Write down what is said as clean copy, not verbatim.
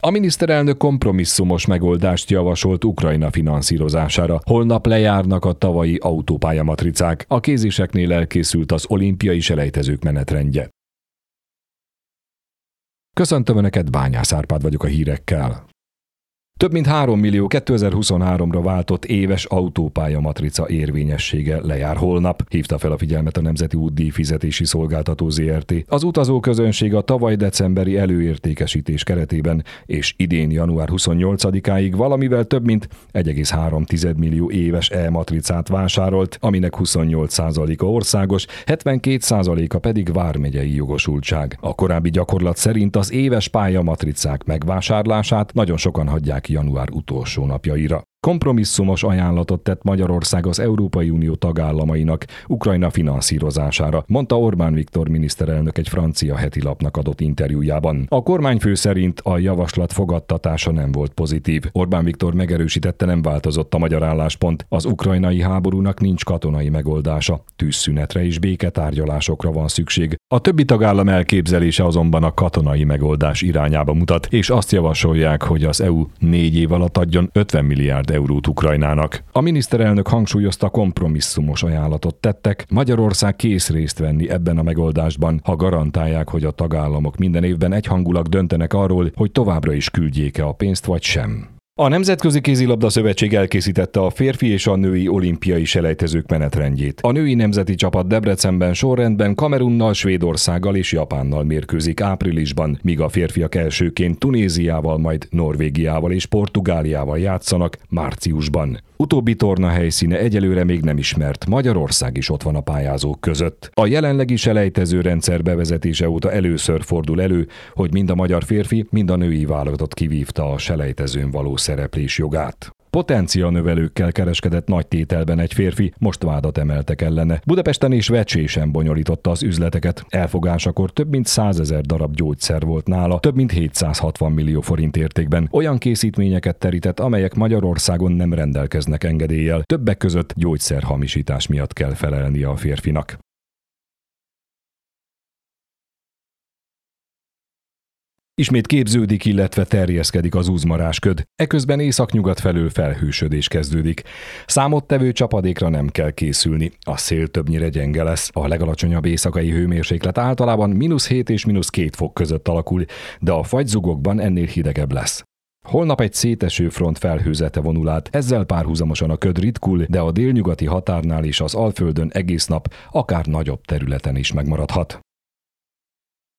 A miniszterelnök kompromisszumos megoldást javasolt Ukrajna finanszírozására. Holnap lejárnak a tavalyi autópályamatricák. A kéziseknél elkészült az olimpiai selejtezők menetrendje. Köszöntöm Önöket, Bányász Árpád vagyok a hírekkel. Több mint 3 millió 2023-ra váltott éves autópályamatrica érvényessége lejár holnap, hívta fel a figyelmet a Nemzeti Útdíj Fizetési Szolgáltató Zrt. Az utazóközönség a tavaly decemberi előértékesítés keretében és idén január 28-áig valamivel több mint 1,3 millió éves e-matricát vásárolt, aminek 28%-a országos, 72%-a pedig vármegyei jogosultság. A korábbi gyakorlat szerint az éves pályamatricák megvásárlását nagyon sokan hagyják január utolsó napjaira. Kompromisszumos ajánlatot tett Magyarország az Európai Unió tagállamainak Ukrajna finanszírozására, mondta Orbán Viktor miniszterelnök egy francia heti lapnak adott interjújában. A kormányfő szerint a javaslat fogadtatása nem volt pozitív. Orbán Viktor megerősítette, nem változott a magyar álláspont. Az ukrajnai háborúnak nincs katonai megoldása. Tűzszünetre és béketárgyalásokra van szükség. A többi tagállam elképzelése azonban a katonai megoldás irányába mutat, és azt javasolják, hogy az EU 4 év alatt adjon 50 milliárd eurót Ukrajnának. A miniszterelnök hangsúlyozta, kompromisszumos ajánlatot tettek, Magyarország kész részt venni ebben a megoldásban, ha garantálják, hogy a tagállamok minden évben egyhangulag döntenek arról, hogy továbbra is küldjék-e a pénzt vagy sem. A Nemzetközi Kézilabda Szövetség elkészítette a férfi és a női olimpiai selejtezők menetrendjét. A női nemzeti csapat Debrecenben sorrendben Kamerunnal, Svédországgal és Japánnal mérkőzik áprilisban, míg a férfiak elsőként Tunéziával, majd Norvégiával és Portugáliával játszanak márciusban. Utóbbi torna helyszíne egyelőre még nem ismert, Magyarország is ott van a pályázók között. A jelenlegi selejtező rendszer bevezetése óta először fordul elő, hogy mind a magyar férfi, mind a női válogatott kivívta a selejtezőn való szereplés jogát. Potencianövelőkkel kereskedett nagy tételben egy férfi, most vádat emeltek ellene. Budapesten és Vecsésen bonyolította az üzleteket. Elfogásakor több mint 100 000 darab gyógyszer volt nála, több mint 760 millió forint értékben. Olyan készítményeket terített, amelyek Magyarországon nem rendelkeznek engedéllyel. Többek között gyógyszerhamisítás miatt kell felelnie a férfinak. Ismét képződik, illetve terjeszkedik az uzmarásköd. Eközben északnyugat felől felhősödés kezdődik. Számottevő csapadékra nem kell készülni. A szél többnyire gyenge lesz. A legalacsonyabb éjszakai hőmérséklet általában -7 és -2 fok között alakul, de a fagyzugokban ennél hidegebb lesz. Holnap egy széteső front felhőzete vonul át, ezzel párhuzamosan a köd ritkul, de a délnyugati határnál és az Alföldön egész nap, akár nagyobb területen is megmaradhat.